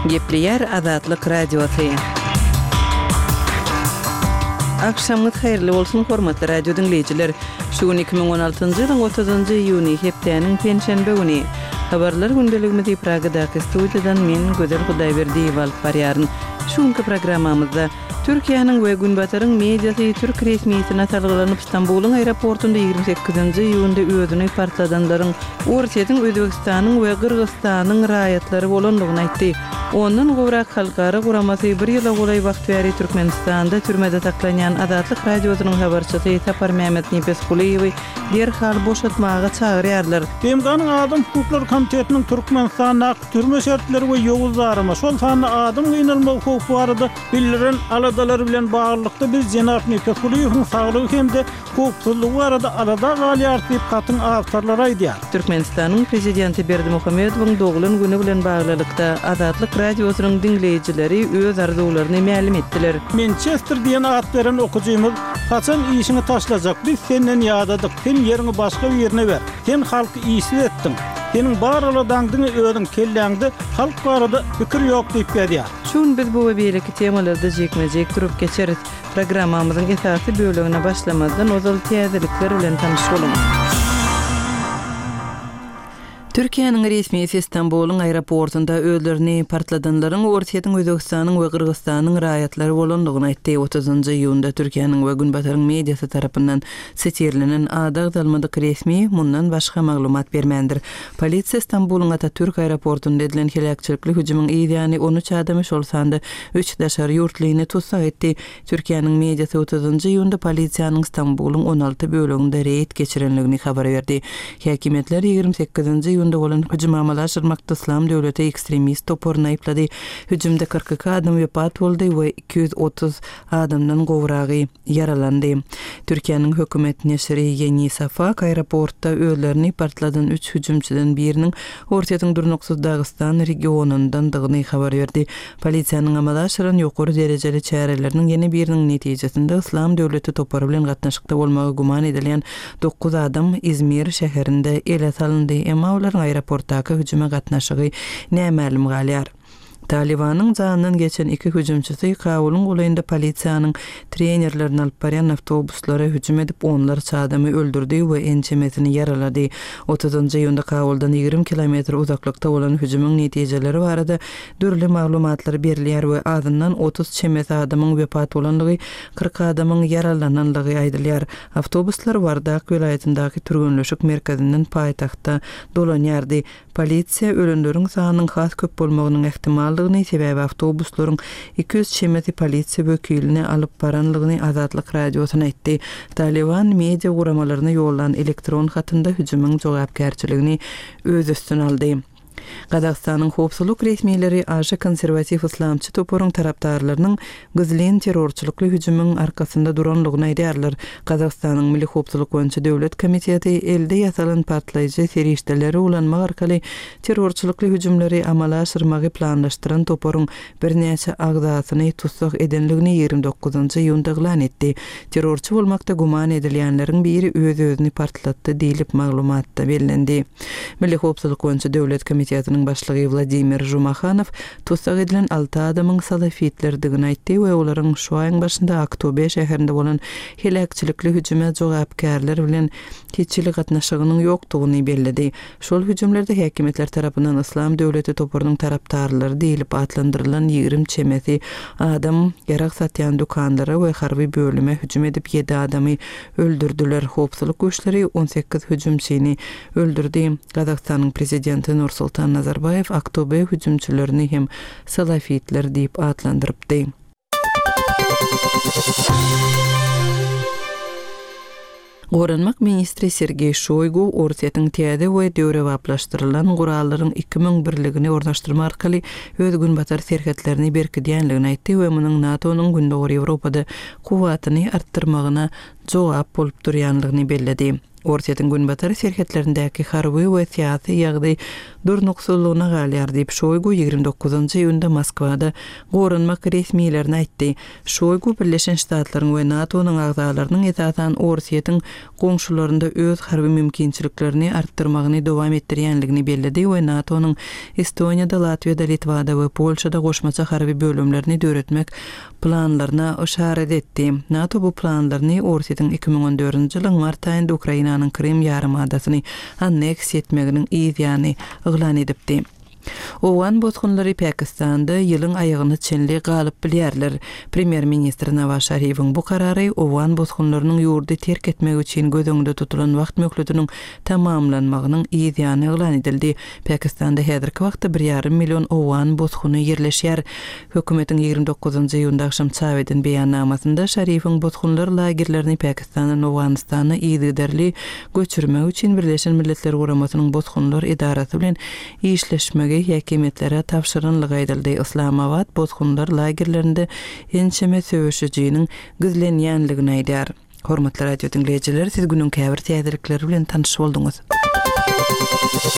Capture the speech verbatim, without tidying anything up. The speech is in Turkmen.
Gepleyer Azatlyk Radiosu. Akşamınız hayırlı olsun hormatly radio dinleyijiler. Şuun iki bin on altyncı ýylyň otuzynjy iýuny hepdeniň penşenbe güni. Habarlar gündeligimizi Pragadaky studiýadan men Gözel Hudaýberdiýew alyp barýaryn. Şuňky programmamyzda Türkiýanyň we Günbatyryň mediasy Türk resmiýetine talgylanyp Istanbulyň aeroportunda ýygrimi sekizinji iýunda özüni partladanlaryň Ortiýatyň Özbegistanyň we Gyrgyzstanyň raýatlary bolandygyny aýtdy. Ondan gowrak halkara guramasy bir ýyla golay wagt bäri Türkmenistanda türmede taklanýan Azatlyk radiosynyň habarçysy Tapar Mehmet Nipeskuliýew derhal boşatmaga çagyrýarlar. Demganyň Adam Hukuklary Komitetiniň Türkmenistanda türme şertleri we ýoguzlarma şol sany adam gynalma hukuky barada bildiren aladalar bilen baglykda biz Jenap Nipeskuliýewiň saglygy hemde hukukçylygy barada alada galýar diýip gatyň awtarlar aýdýar. Türkmenistanyň prezidenti Berdimuhammedowyň dogulun güni bilen baglykda Azatlyk radiosynyň dinleyijileri öz arzularyny ma'lum etdiler. Manchester diýen at beren okujymyz haçan işini taşlajak, biz senden ýadadyk, sen ýerini başga bir ýerine ber. Sen halky işsiz etdiň. Senin baraladandyň özüň kelläňde halk barada pikir ýok diýip ýadyar. Şun biz bu we beýleki temalarda jekmejek durup geçeriz. Programmamyzyň esasy bölügine başlamazdan ozal täzelikler bilen tanışalım. Türkiýanyň resmiýeti Istanbulyň aeroportunda özlerini partladanlaryň Ortiýatyň Özbegistanyň we Gyrgyzstanyň raýatlary bolandygyny aýtdy. otuzynjy iýunda Türkiýanyň we Günbatyryň mediasy tarapyndan setirlenen adag dalmadyk resmi mundan başga maglumat bermendir. Polisiýa Istanbulyň Atatürk aeroportunda edilen helakçylyk hüjümüň ýa-ni on üç adamy şol sanda üç daşary ýurtlygyny tutsak etdi. Türkiýanyň mediasy otuzynjy iýunda polisiýanyň Istanbulyň on alty böleginde reýt geçirenligini habar berdi. Häkimetler ýygrimi sekizinji iýunda bolan hüjüm amalaşdyrmakda Islam döwleti ekstremist toporuna aýplady. Hüjümde kırk iki adam wepat boldy we iki yüz otuz adamdan gowragy yaralandy. Türkiýanyň hökümet neşri Yeni Safak aeroportda özlerini partladan üç hüjümçiden biriniň Ortiýatyň Durnuksuz Dagestan regionundan dygyny habar berdi. Polisiýanyň amalaşdyran ýokary derejeli çäreleriniň ýene biriniň netijesinde Islam döwleti topory bilen gatnaşykda bolmagy guman edilen dokuz adam İzmir şäherinde ele salyndy. Emma olar aeroportdaky hüjüme gatnaşygy nämälim galýar. Talibanyň janynyň geçen iki hüjümçisi Kabulyň goýunda polisiýanyň trenerlerini alyp barýan awtobuslara hüjüm edip onlar adamy öldürdi we ençemesini yaralady. otuzynjy iýunda Kabuldan ýygrimi kilometr uzaklykda bolan hüjümüň netijeleri barada dürli maglumatlar berilýär we azyndan otuz çemes adamyň wepat bolanlygy, kırk adamyň yaralananlygy aýdylýar. Awtobuslar Wardak welaýatyndaky türgünleşik merkezinden paýtagtda dolanýardy. Polisiýa ölenleriň sanynyň has köp bolmagynyň ähtimallygyny sebäbi awtobuslaryň iki yüz çemesi polisiýa wekilini alyp baranlygyny Azatlyk radiosyna aýtdy. Taliban media guramalaryna ýollanan elektron hatynda hüjümüň jogapkärçiligini öz üstüne aldy. Gazagstanyň howpsuzlyk resmiýetleri aşy konserwativ islamçy toporyň tarapdarlarynyň gyzlyn terrorçylykly hüjümüň arkasynda duranlygyny aýdýarlar. Gazagstanyň Milli Howpsuzlyk boýunça döwlet komiteti elde ýasalan partlaýjy serişdeleri ulanmak arkaly terrorçylykly hüjümleri amalaşdyrmagy planlaşdyran toporyň birnäçe agzasyny tutsak edenligini ýygrimi dokuzynjy iýunda elan etdi. Terrorçy bolmakda guman edilýänleriň biri öz-özüni partlatdy diýilip maglumatda bellendi. Milli Howpsuzlyk boýunça döwlet komiteti Komitetining başlygy Vladimir Jumakhanov tutsak edilen altı adamyň salafitlerdigini aýtdy we olaryň şu aýyň başynda Aktobe şäherinde bolan helakçylykly hüjüme jogapkärler bilen keçilik gatnaşygynyň ýokdugyny belledi. Şol hüjümlerde häkimetler tarapyndan Islam döwleti toporynyň tarapdarlary diýilip atlandyrylan ýygrimi çemesi adam ýarak satýan dukanlara we harby bölüme hüjüm edip yedi adamy öldürdüler. Howpsuzlyk güýçleri on sekiz hüjümçini öldürdi. Gazagstanyň prezidenti Nursultan Nazarbayev Aktobe hüjümçilerini hem salafitler diýip atlandyrypdy. Goranmak ministri Sergey Shoygu Ortiýatyň täze we döwrewaplaşdyrylan gurallaryň iki ming birligini ornaşdyrma arkaly öz Günbatyr serhetlerini berkidýänligini aýtdy we munyň NATO'nyň Gündoğry Ýewropada kuwatyny artdyrmagyna jogap bolup durýanlygyny belledi. Ortadan günbatary şirketlerindäki harby we siyasi ýagdaý durnuksullygyna galýar diýip Şoygu ýygrimi dokuzynjy ýylda Moskwada goranmak resmiýetlerine aýtdy. Şoygu Birleşen Ştatlaryň we NATO'nyň agzalarynyň esasan Ortaýatyň goňşularynda öz harby mümkinçiliklerini artdyrmagyny dowam etdirýänligini bellädi we NATO'nyň Estoniýada, Latwiýada, Litvada we Polşada goşmaça harby bölümlerini döretmek planlaryna işaret etdi. NATO bu planlaryny Ortaýatyň iki ming on dördünji ýylyň mart aýynda Ukrainanyň Krim ýarymadasyny anneks etmeginiň ýygyny yglan edipdi. Owan bozgunlary Pakistanda ýylyň aýagyny çenli galyp bilýärler. Premier ministr Nawaz Şerifiň bu karary Owan bozgunlarynyň ýurdy terk etmek üçin gözüňde tutulan wagt möhletiniň tamamlanmagynyň ýygyny yglan edildi. Pakistanda häzirki wagtda bir ýarym million Owan bozguny ýerleşýär. Hökümetiň ýygrimi dokuzynjy ýylda akşam çaweden beýannamasynda Şerifiň bozgunlar lagerlerini Pakistanyň Owganistana ýygyderli göçürmek üçin Birleşen Milletler Guramasynyň bozgunlar idarasy bilen işleşmegi häkimetlere tapşyrynlygy aýdyldy. Islamabad bozgunlar lagerlerinde ençeme söwüşijiniň gizlenýänligini aýdýar. Hormatly radio dinleýijiler, siz günüň käbir täzelikleri bilen tanyş bolduňyz.